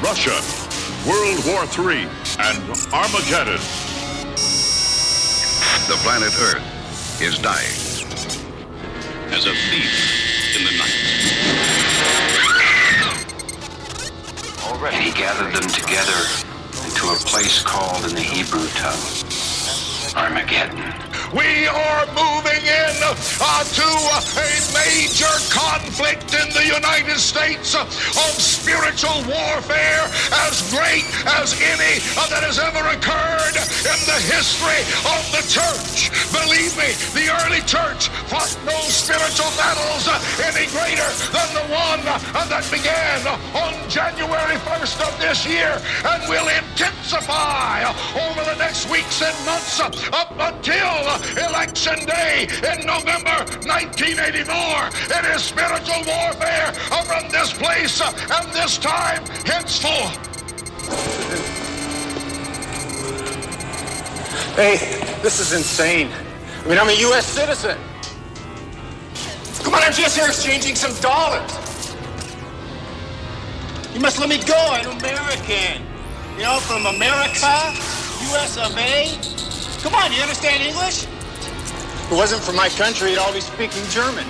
Russia, World War III, and Armageddon. The planet Earth is dying. As a thief in the night. And he gathered them together into a place called in the Hebrew tongue, Armageddon. We are moving in to a major conflict in the United States of spiritual warfare as great as any that has ever occurred in the history of the church. Believe me, the early church fought no spiritual battles any greater than the one that began on January 1st of this year and will intensify over the next weeks and months up until Election Day in November 1984. It is spiritual warfare from this place and this time henceforth. Hey, this is insane. I mean, I'm a U.S. citizen. Come on, I'm just here exchanging some dollars. You must let me go. I'm American. You know, from America, U.S. of A. Come on, you understand English? If it wasn't for my country, I'd all be speaking German.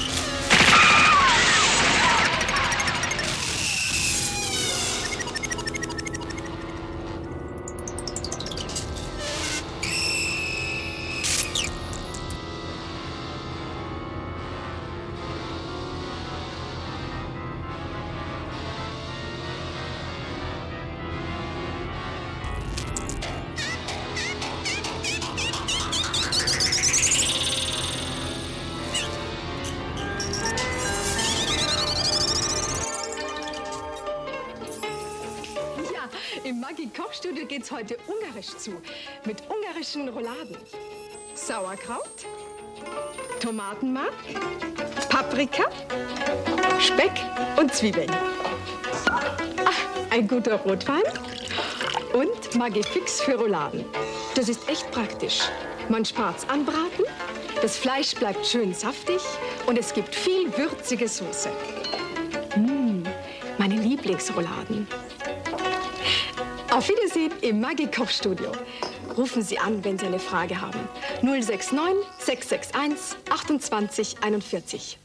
Im Maggi-Kochstudio geht's heute ungarisch zu. Mit ungarischen Rouladen. Sauerkraut, Tomatenmark, Paprika, Speck und Zwiebeln. Ein guter Rotwein und Maggi-Fix für Rouladen. Das ist echt praktisch. Man spart's anbraten, das Fleisch bleibt schön saftig und es gibt viel würzige Soße. Meine Lieblingsrouladen. Auf Wiedersehen im Maggi-Kochstudio. Rufen Sie an, wenn Sie eine Frage haben. 069 661 28 41.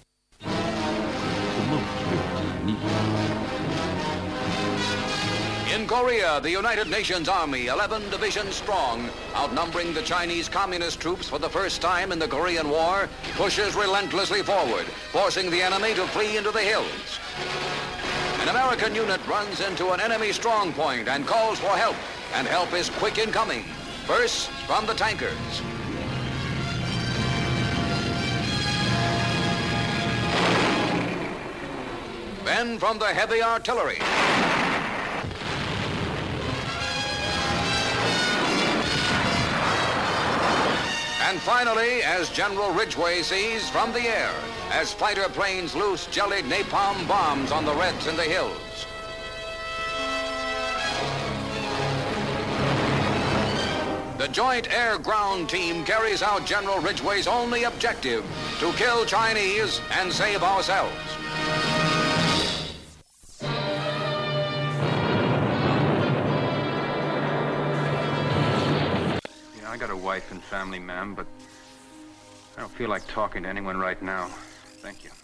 In Korea, the United Nations Army, 11 divisions strong, outnumbering the Chinese Communist troops for the first time in the Korean War, pushes relentlessly forward, forcing the enemy to flee into the hills. An American unit runs into an enemy strong point and calls for help, and help is quick in coming. First, from the tankers. Then from the heavy artillery. And finally, as General Ridgway sees, from the air, as fighter planes loose jellied napalm bombs on the Reds in the hills. The Joint Air-Ground Team carries out General Ridgway's only objective, to kill Chinese and save ourselves. I got a wife and family, ma'am, but I don't feel like talking to anyone right now. Thank you.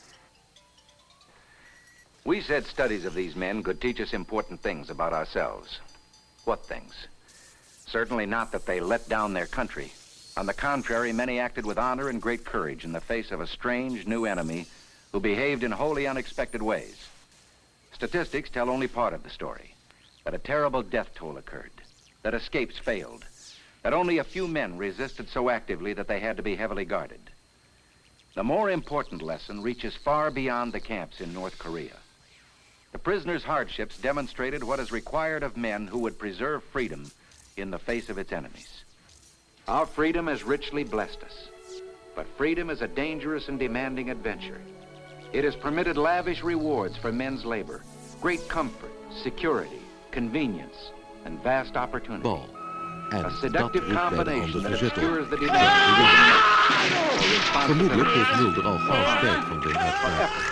We said studies of these men could teach us important things about ourselves. What things? Certainly not that they let down their country. On the contrary, many acted with honor and great courage in the face of a strange new enemy who behaved in wholly unexpected ways. Statistics tell only part of the story. That a terrible death toll occurred. That escapes failed. That only a few men resisted so actively that they had to be heavily guarded. The more important lesson reaches far beyond the camps in North Korea. The prisoners' hardships demonstrated what is required of men who would preserve freedom in the face of its enemies. Our freedom has richly blessed us, but freedom is a dangerous and demanding adventure. It has permitted lavish rewards for men's labor, great comfort, security, convenience, and vast opportunity. Ball. A seductive combination that obscures the Vermoedelijk heeft Mulder al gauw spijt van deze uitspraak.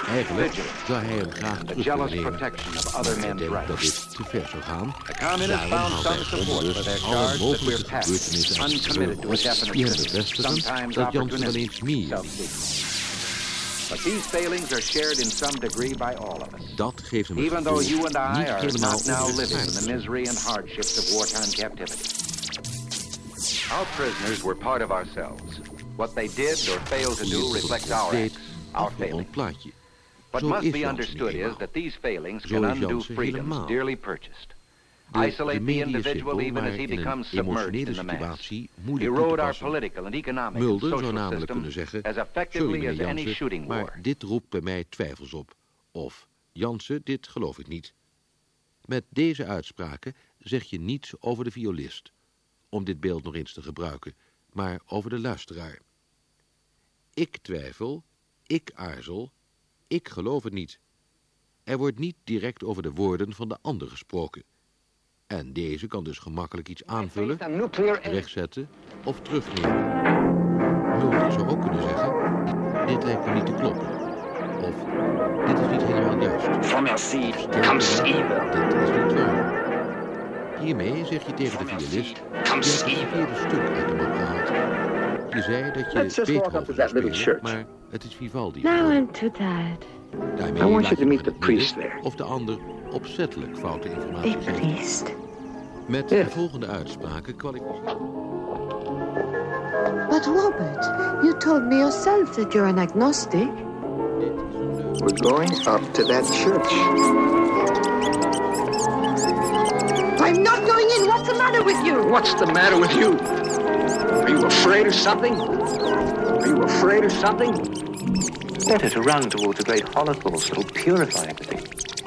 Eigenlijk zou hij hem graag the terug jealous willen nemen. protection of other Hij men's denkt dat rights. dit te ver zou gaan. The communists Daarom found haalt some hij support for onbewust their alle charge that we're mogelijke past, gebeurtenissen uit uncommitted to a op definite die hem system, bevestigen sometimes dat Jansen wel opportunistic, eens meer self-seeking. But these failings are shared in some degree by all of us. Dat geeft hem het Even though gevoel you and I niet are helemaal not now living in the onrechtvaardig. misery and hardships of wartime captivity. Our prisoners were part of ourselves. What they did or failed to do reflects our acts, our failings. Plaatje. What Zo must is be Jansen understood niet is that these failings Zo can is undo Jansen freedoms helemaal. dearly purchased. De Isolate the remedie is individual simpel, even maar as he in een becomes submerged emotionele in the mass. situatie moeilijk toe te Erode our passen. political and economic and Mulder zou social namelijk system kunnen zeggen, as sorry effectively meneer as any Jansen, shooting war. maar dit roept bij mij twijfels op. Of, Jansen, dit geloof ik niet. Met deze uitspraken zeg je niets over de violist, om dit beeld nog eens te gebruiken, maar over de luisteraar. Ik twijfel, ik aarzel, ik geloof het niet. Er wordt niet direct over de woorden van de ander gesproken. En deze kan dus gemakkelijk iets aanvullen, rechtzetten of terugnemen. Mulder zou ook kunnen zeggen, dit lijkt me niet te kloppen. Of, dit is niet helemaal juist. Dit is niet waar. Hiermee zeg je tegen de violist, je hebt het verkeerde stuk uit de map gehaald. Je zei dat je Beethoven zou spelen, maar het is Vivaldi. Now I'm too tired. Daarmee I want laat you to je meet the het priest midden there. of de ander opzettelijk foute informatie A geeft. priest. Met de volgende uitspraken kwalificeert. But Robert, you told me yourself that you're an agnostic. We're going up to that church. I'm not going in. What's the matter with you? What's the matter with you? Are you afraid of something? Are you afraid of something? Better to run towards the great holocaust that will purify everything.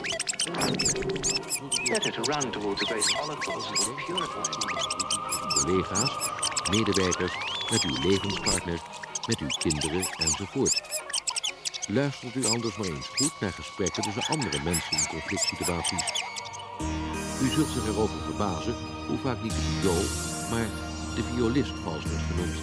Better to run towards the great holocaust that will purify everything. Collega's, medewerkers, met uw levenspartner, met uw kinderen enzovoort. Luistert u anders maar eens goed naar gesprekken tussen andere mensen in conflict situaties. U zult zich erover verbazen hoe vaak niet de viool, maar de violist vals wordt genoemd.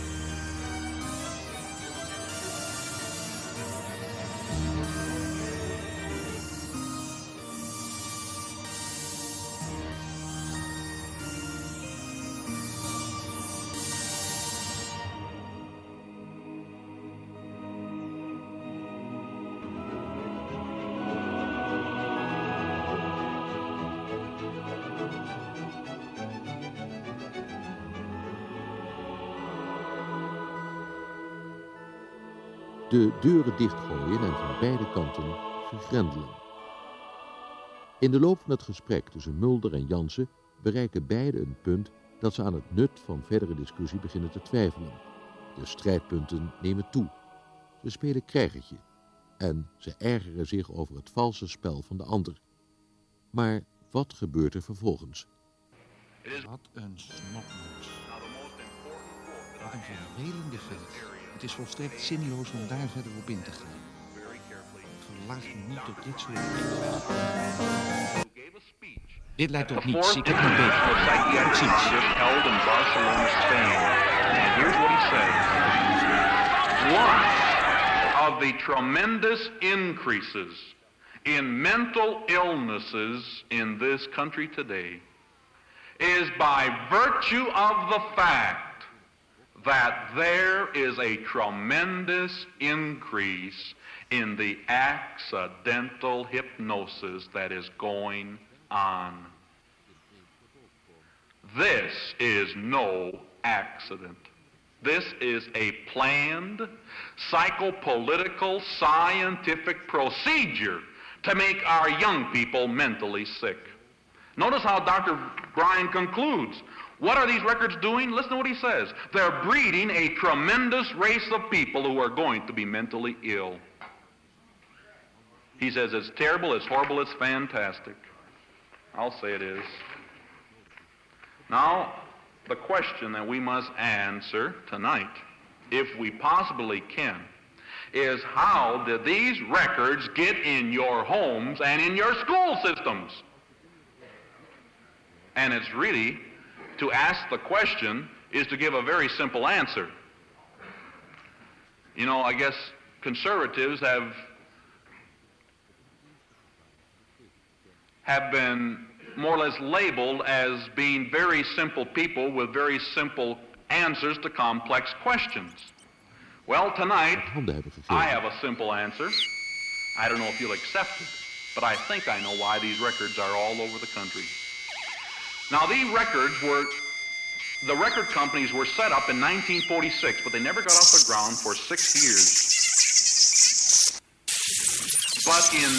De deuren dichtgooien en van beide kanten vergrendelen. In de loop van het gesprek tussen Mulder en Jansen bereiken beiden een punt dat ze aan het nut van verdere discussie beginnen te twijfelen. De strijdpunten nemen toe. Ze spelen krijgertje en ze ergeren zich over het valse spel van de ander. Maar wat gebeurt er vervolgens? Wat een snotneus. Wat een vervelende vent. Het is volstrekt zinloos om daar verder op in te gaan. Verlaag je niet op dit soort dingen. Dit lijkt op niets. Ik heb nog beter. Tot ziens. Held in Barcelona, Spain. And here's what he says. One of the tremendous increases in mental illnesses in this country today is by virtue of the fact that there is a tremendous increase in the accidental hypnosis that is going on. This is no accident. This is a planned, psychopolitical, scientific procedure to make our young people mentally sick. Notice how Dr. Bryan concludes. What are these records doing? Listen to what he says. They're breeding a tremendous race of people who are going to be mentally ill. He says it's terrible, it's horrible, it's fantastic. I'll say it is. Now, the question that we must answer tonight, if we possibly can, is how did these records get in your homes and in your school systems? And it's really, to ask the question is to give a very simple answer. You know, I guess conservatives have have been more or less labeled as being very simple people with very simple answers to complex questions. Well, tonight, I have a simple answer. I don't know if you'll accept it, but I think I know why these records are all over the country. Now, the record companies were set up in 1946, but they never got off the ground for 6 years. But in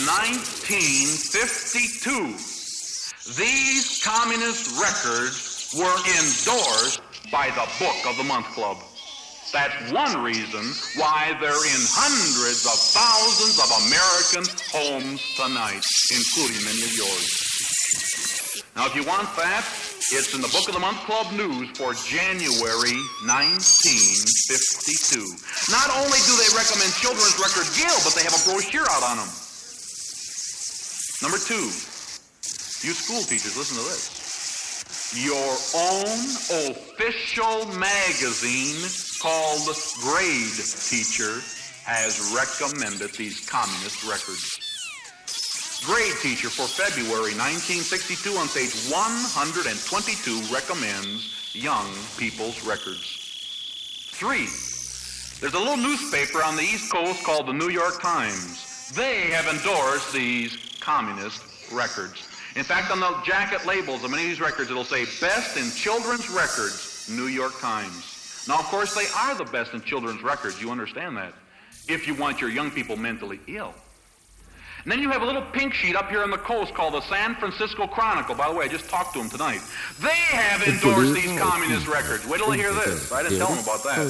1952, these communist records were endorsed by the Book of the Month Club. That's one reason why they're in hundreds of thousands of American homes tonight, including many of yours. Now, if you want that, it's in the Book of the Month Club News for January 1952. Not only do they recommend Children's Record Guild, but they have a brochure out on them. Number 2, you school teachers, listen to this. Your own official magazine called Grade Teacher has recommended these communist records. Grade Teacher for February 1962 on page 122 recommends Young People's Records. 3, there's a little newspaper on the East Coast called the New York Times. They have endorsed these communist records. In fact, on the jacket labels of many of these records, it'll say, Best in Children's Records, New York Times. Now, of course, they are the best in children's records. You understand that. If you want your young people mentally ill. And then you have a little pink sheet up here on the coast called the San Francisco Chronicle. By the way, I just talked to them tonight. They have endorsed these communist records. Wait till they hear this. I didn't tell them about that.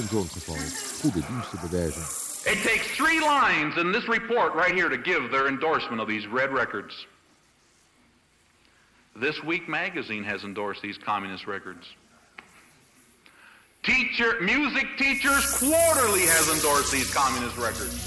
It takes 3 lines in this report right here to give their endorsement of these red records. This Week magazine has endorsed these communist records. Music Teachers Quarterly has endorsed these communist records.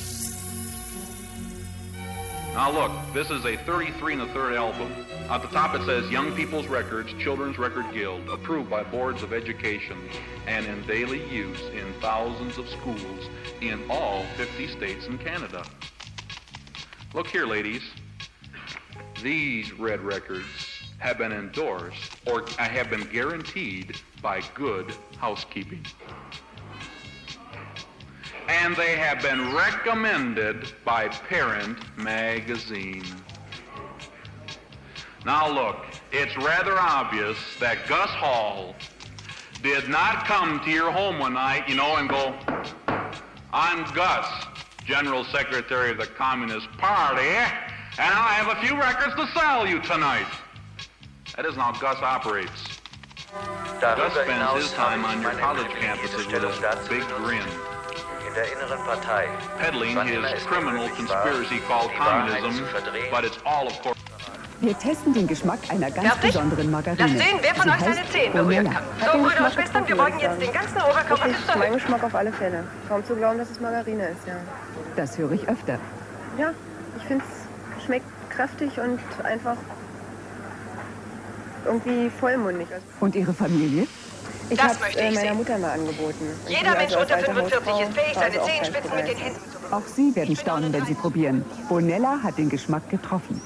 Now look, this is a 33 1/3 album. At the top it says Young People's Records, Children's Record Guild, approved by boards of education and in daily use in thousands of schools in all 50 states and Canada. Look here, ladies. These red records have been endorsed or have been guaranteed by Good Housekeeping. And they have been recommended by Parent Magazine. Now look, it's rather obvious that Gus Hall did not come to your home one night, and go, I'm Gus, General Secretary of the Communist Party, and I have a few records to sell you tonight. That isn't how Gus operates. Gus spends his time on your college campuses with a big grin, peddling his criminal conspiracy called communism, but it's all, of course. Wir testen den Geschmack einer ganz besonderen Margarine. Lass sehen, wer von euch seine Zehen berühren kann. So, Brüder und Schwestern, wir beugen jetzt den ganzen Oberkörper bis zur Hüfte. Mein Geschmack auf alle Fälle. Kaum zu glauben, dass es Margarine ist, ja. Das höre ich öfter. Ja, ich finde es schmeckt kräftig und einfach irgendwie vollmundig. Und Ihre Familie? Ich habe meiner Mutter mal angeboten. Jeder Mensch unter 45 ist fähig, seine Zehenspitzen mit den Händen zu berühren. Auch Sie werden staunen, wenn Sie probieren. Bonella hat den Geschmack getroffen.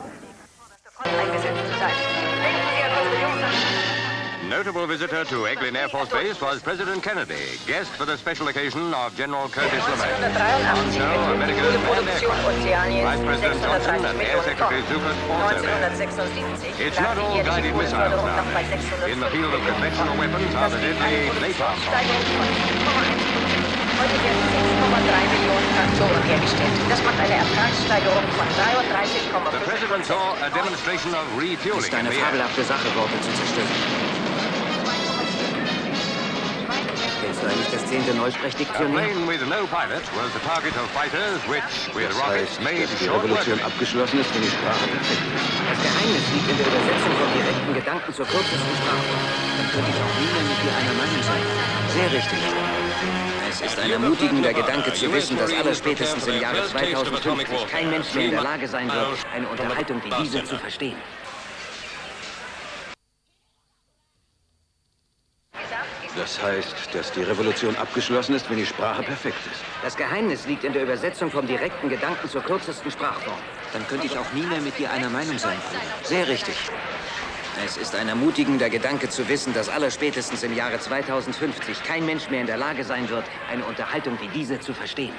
Notable visitor to Eglin Air Force Base was President Kennedy, guest for the special occasion of General Curtis LeMay. Also, America's manned aircraft. Vice President Johnson and Air Secretary Zucker also there. It's not all guided missiles now. In the field of conventional weapons are the deadly napalm bombs. Heute werden 6,3 Millionen Traktoren hergestellt. Das macht eine Ertragssteigerung von 33,5%. The President saw a demonstration of refueling. Es ist eine fabelhafte Sache, Worte zu zerstören. Kennst du eigentlich das 10. Neusprech-Diktionär? A plane with no pilot was the target of fighters which, with rockets, made die Revolution abgeschlossen ist, wenn die Sprache perfekt ist. Das Geheimnis liegt in der Übersetzung vom direkten Gedanken zur kürzesten Sprache. Dann könnte ich auch nie mehr mit dir einer Meinung sein. Sehr richtig. Es ist ein ermutigender Gedanke zu wissen, dass allerspätestens im Jahre 2050 kein Mensch mehr in der Lage sein wird, eine Unterhaltung wie diese zu verstehen. Das heißt, dass die Revolution abgeschlossen ist, wenn die Sprache perfekt ist. Das Geheimnis liegt in der Übersetzung vom direkten Gedanken zur kürzesten Sprachform. Dann könnte ich auch nie mehr mit dir einer Meinung sein, Bruder. Sehr richtig. Es ist ein ermutigender Gedanke zu wissen, dass allerspätestens im Jahre 2050 kein Mensch mehr in der Lage sein wird, eine Unterhaltung wie diese zu verstehen.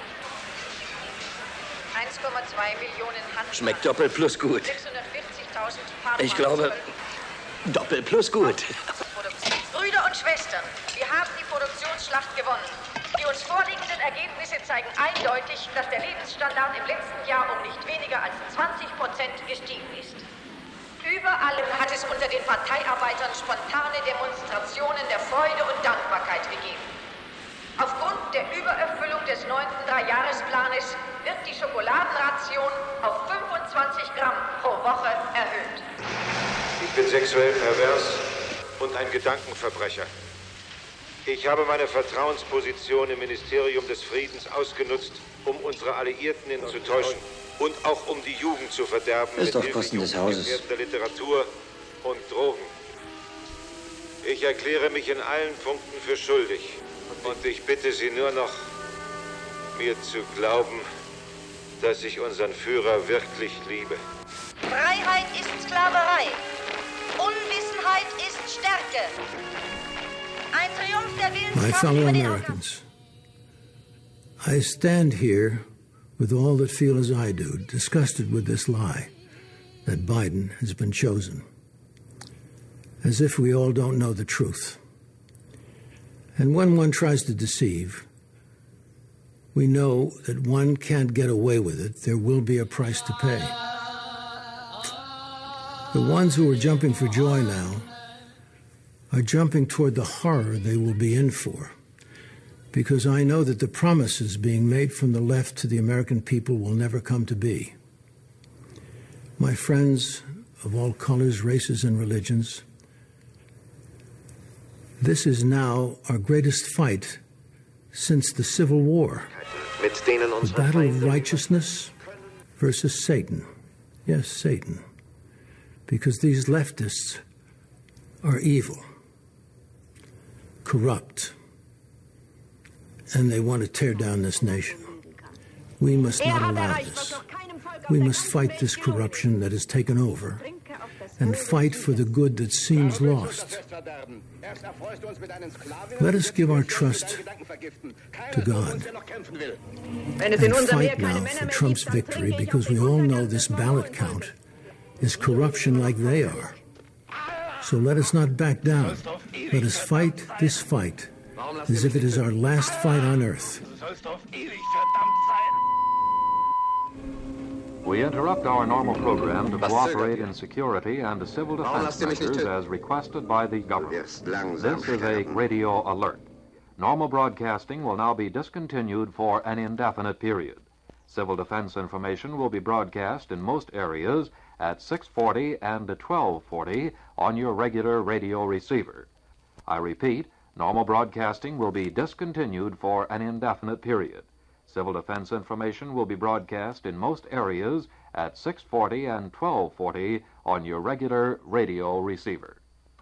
1,2 Millionen Handelsmarken. Schmeckt Doppelt plus gut. 640.000 Ich glaube, Doppelt plus gut. Brüder und Schwestern, wir haben die Produktionsschlacht gewonnen. Die uns vorliegenden Ergebnisse zeigen eindeutig, dass der Lebensstandard im letzten Jahr um nicht weniger als 20% gestiegen ist. Überall hat es unter den Parteiarbeitern spontane Demonstrationen der Freude und Dankbarkeit gegeben. Aufgrund der Übererfüllung des 9. Dreijahresplanes wird die Schokoladenration auf 25 Gramm pro Woche erhöht. Ich bin sexuell pervers und ein Gedankenverbrecher. Ich habe meine Vertrauensposition im Ministerium des Friedens ausgenutzt, um unsere Alliierten zu täuschen und auch um die Jugend zu verderben mit auf Kosten des Hauses. Der Literatur und Drogen. Ich erkläre mich in allen Punkten für schuldig und ich bitte Sie nur noch, mir zu glauben, dass ich unseren Führer wirklich liebe. Freiheit ist Sklaverei. Unwissenheit ist Stärke. Ein Triumph der My fellow Americans, I stand here with all that feel as I do, disgusted with this lie that Biden has been chosen, as if we all don't know the truth. And when one tries to deceive, we know that one can't get away with it. There will be a price to pay. The ones who are jumping for joy now are jumping toward the horror they will be in for, because I know that the promises being made from the left to the American people will never come to be. My friends of all colors, races, and religions, this is now our greatest fight since the Civil War. The battle of righteousness versus Satan. Yes, Satan. Because these leftists are evil, corrupt, and they want to tear down this nation. We must not allow this. We must fight this corruption that has taken over and fight for the good that seems lost. Let us give our trust to God and fight now for Trump's victory, because we all know this ballot count is corruption like they are. So let us not back down. Let us fight this fight as if it is our last fight on earth. We interrupt our normal program to cooperate in security and civil defense measures as requested by the government. This is a radio alert. Normal broadcasting will now be discontinued for an indefinite period. Civil defense information will be broadcast in most areas at 6:40 and 12:40 on your regular radio receiver. I repeat, normal broadcasting will be discontinued for an indefinite period. Civil defense information will be broadcast in most areas at 6:40 and 12:40 on your regular radio receiver.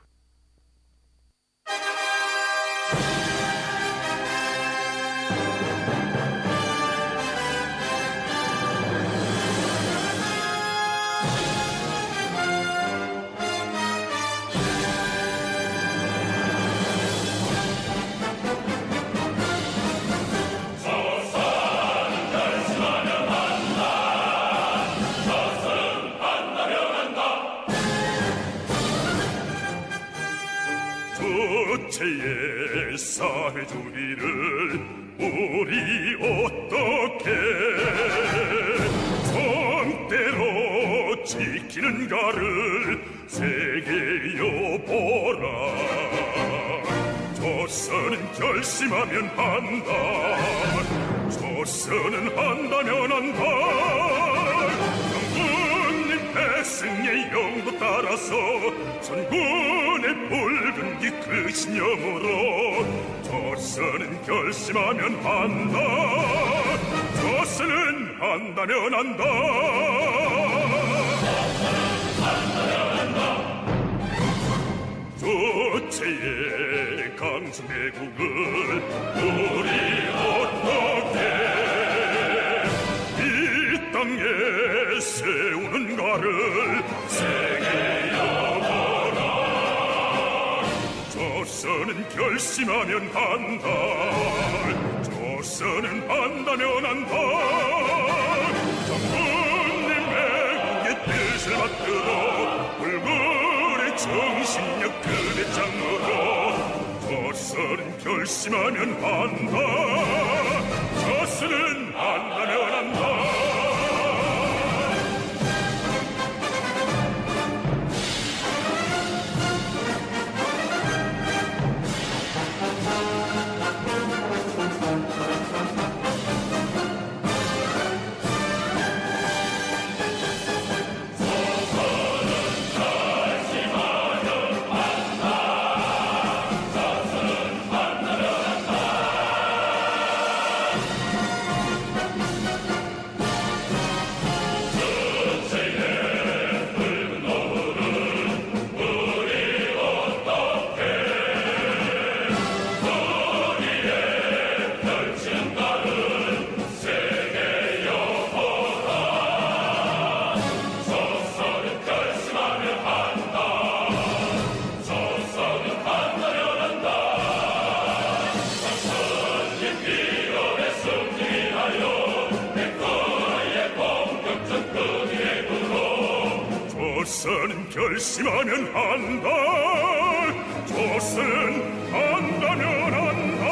주체의 사회주의를 우리 어떻게 성대로 지키는가를 세계여 보라. 조선은 결심하면 한다. 조선은 한다면 한다. 장군님 배승의 영도 따라서 전군의 붉은 기 그 신념으로 조선은 결심하면 한다. 조선은 한다면 한다. 조선은 한다면 한다. 주체의 강 선수 매국을 우리 어떻게 이 땅에 세우는가를 새기어보라. 조선은 결심하면 한다. 조선은 한다면 한다. 장군님 매국의 뜻을 받들어 불굴의 정신력 그대 장으로 조선은 결심하면 한다. 조선은 한다면 한다. 조선은 결심하면 한다. 조선은 한다면 한다.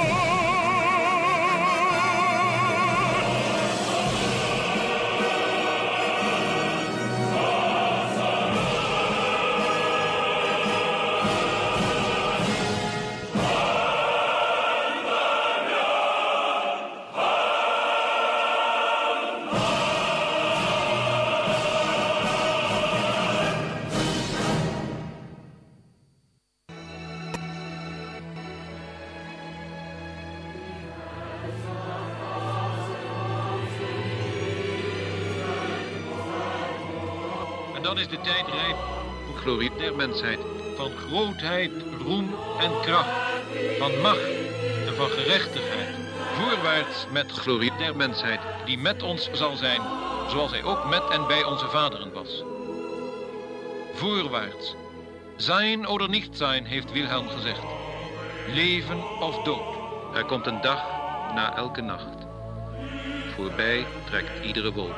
En dan is de tijd rijp voor glorie der mensheid. Van grootheid, roem en kracht. Van macht en van gerechtigheid. Voorwaarts met glorie der mensheid, die met ons zal zijn, zoals hij ook met en bij onze vaderen was. Voorwaarts. Zijn oder nicht zijn, heeft Wilhelm gezegd. Leven of dood. Er komt een dag na elke nacht. Voorbij trekt iedere wolk.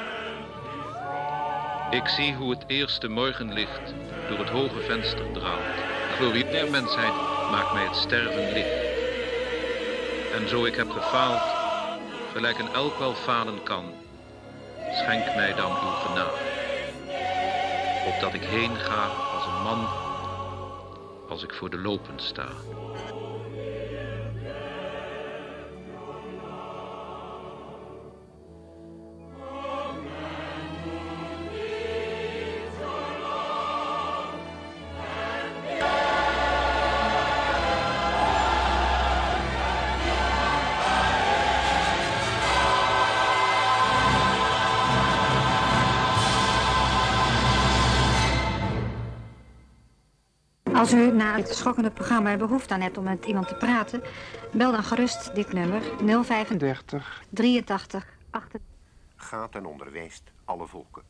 Ik zie hoe het eerste morgenlicht door het hoge venster draalt. Glorie der mensheid maakt mij het sterven licht. En zo ik heb gefaald, gelijk een elk wel falen kan, schenk mij dan uw genade. Opdat ik heen ga als een man, als ik voor de lopen sta. Als u na het schokkende programma behoefte aan hebt om met iemand te praten, bel dan gerust dit nummer 035 83 8. Gaat en onderwijst alle volken.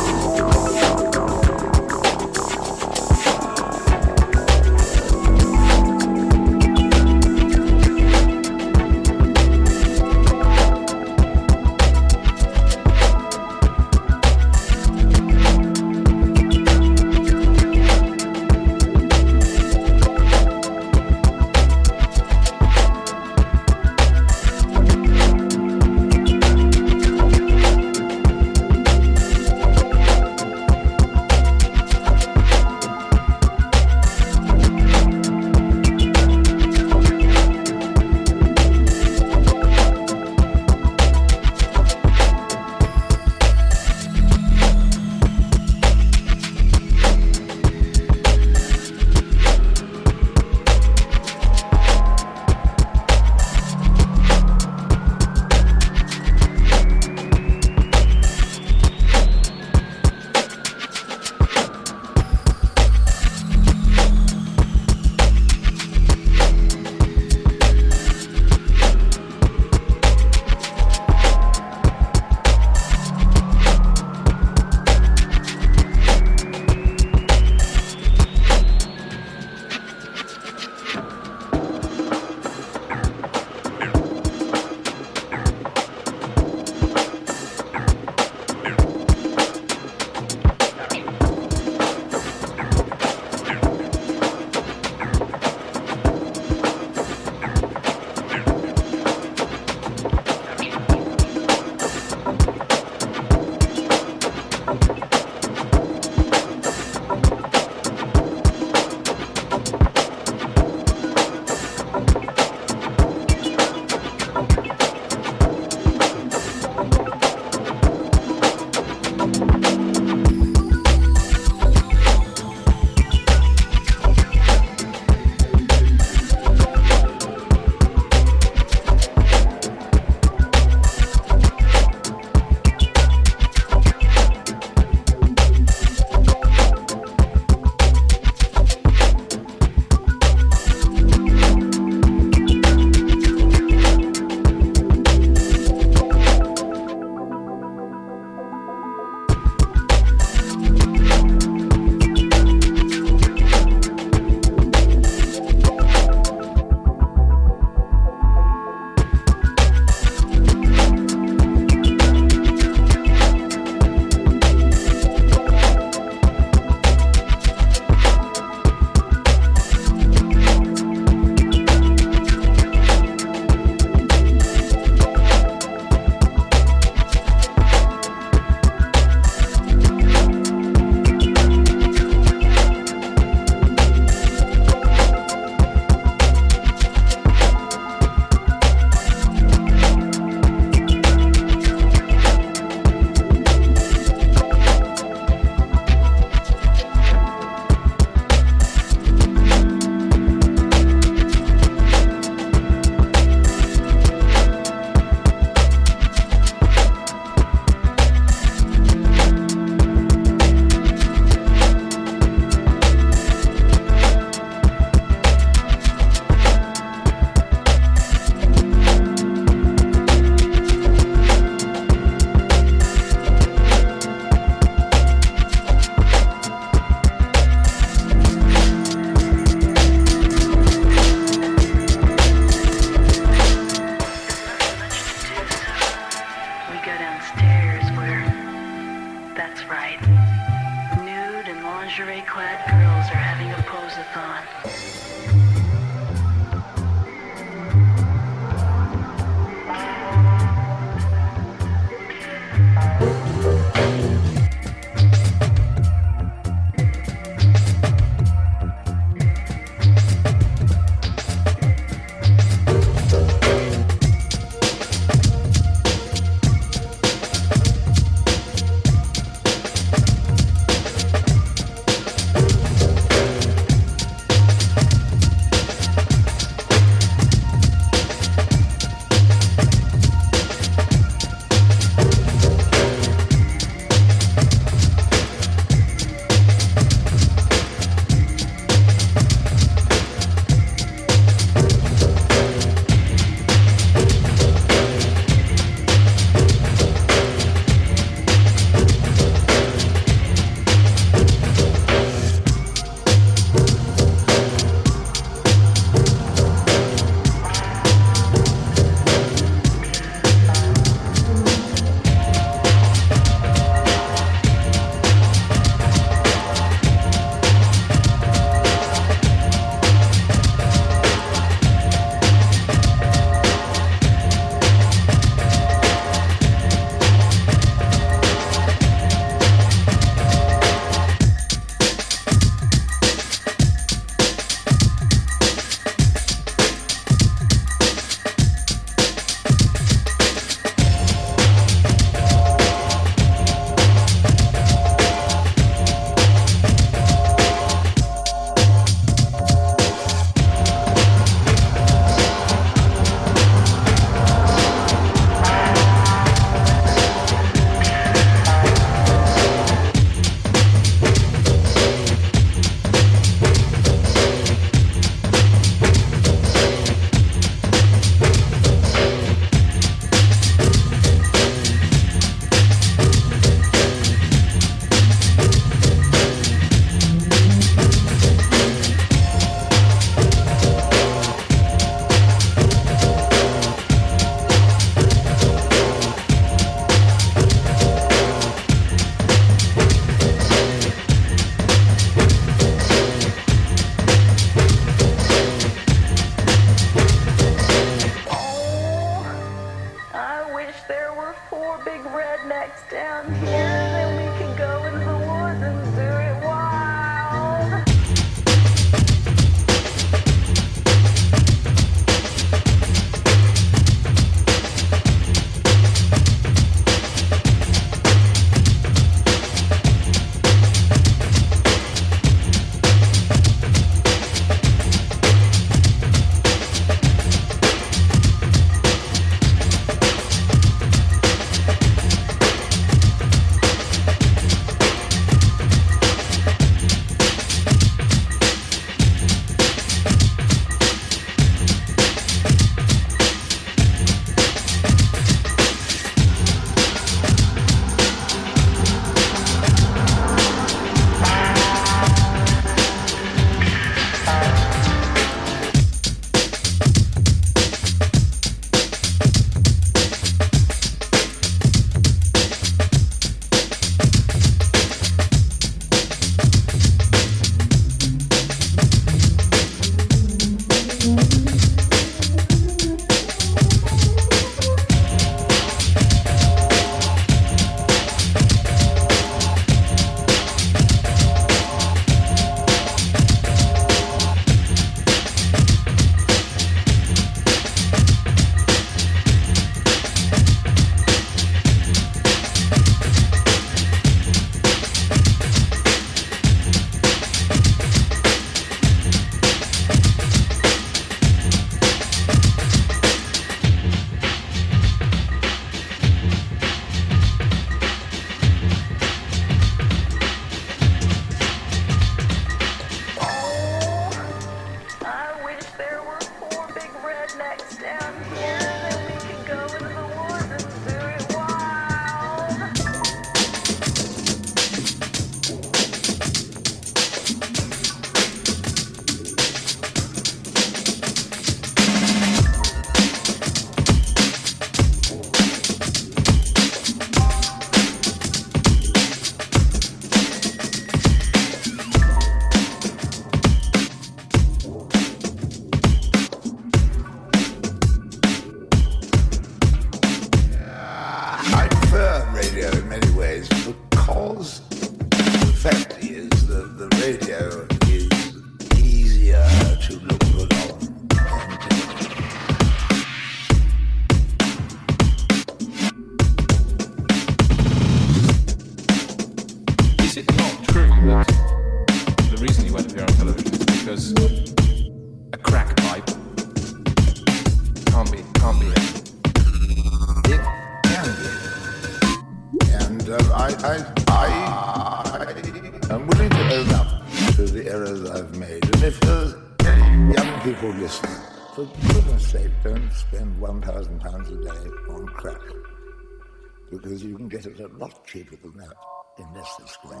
people listening, for goodness sake, don't spend £1,000 a day on crack, because you can get it a lot cheaper than that in Leicester Square.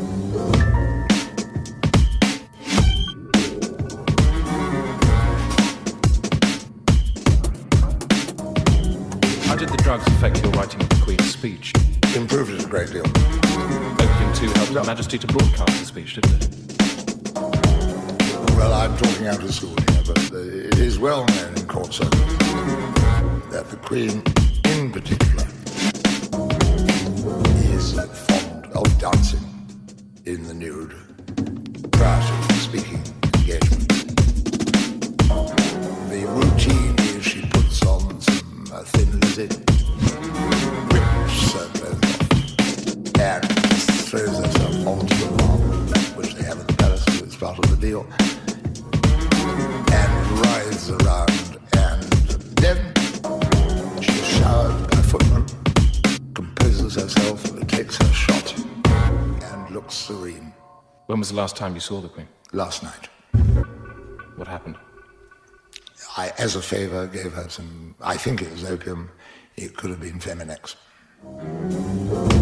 How did the drugs affect your writing of the Queen's speech? Improved it a great deal. Opium too helped Her Majesty to broadcast the speech, didn't it? Well, I'm talking out of school here, but it is well known in court circles that the Queen, in particular, is fond of dancing in the nude prior to the speaking engagement. The routine is she puts on some thin lizard, whips her clothes off, and throws herself onto the marble, which they have in the palace, so it's part of the deal, and rides around, and then she's showered by a footman, composes herself, takes her shot, and looks serene. When was the last time you saw the Queen? Last night. What happened? I, as a favour, gave her some, I think it was opium, it could have been Feminex.